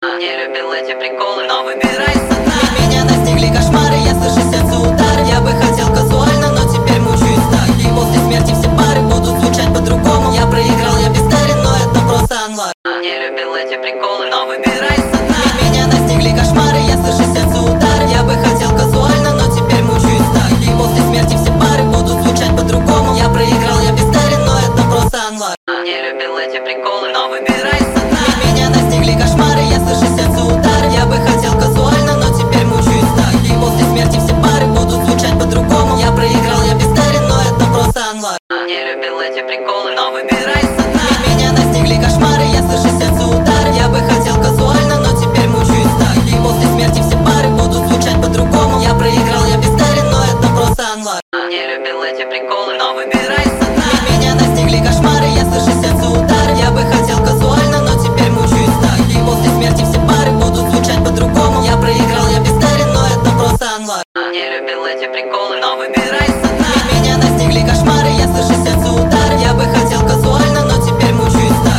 Не любил эти приколы, но выбирайся на. Меня настигли кошмары, я слышу сердце удар. Я бы хотел казуально, но теперь мучаюсь так. И после смерти все пары будут звучать по-другому. Я проиграл, я беспарен, но это просто анлак. Не любил эти приколы, но выбирайся на. Меня настигли кошмары, я слышу сердце удар. Я бы хотел казуально, но теперь мучаюсь так. И после смерти все пары будут звучать по-другому. Я проиграл, я беспарен, но это просто анлак. Не любил эти приколы, но выбирайся на. Меня настигли кошмары, я слышу сердце удар. Я бы хотел казуально, но теперь мучаюсь так. И после смерти все пары будут звучать по-другому. Я проиграл, я беспарен, но это просто анлак. Не любил эти приколы, но выбирайся на. Меня настигли кошмары, я слышу сердце удар. Я бы хотел казуально, но теперь мучаюсь так. И после смерти все пары будут звучать по-другому. Я проиграл, я беспарен, но это просто анлак. Не любил эти приколы, но выбирайся на. Меня настигли кошмары, я слышу сердце удар. Я бы хотел казуально, но теперь мучаюсь так. И после смерти все пары будут звучать по-другому. Я проиграл, я беспарен, но это просто анлак. Не любил эти приколы, но выбирайся.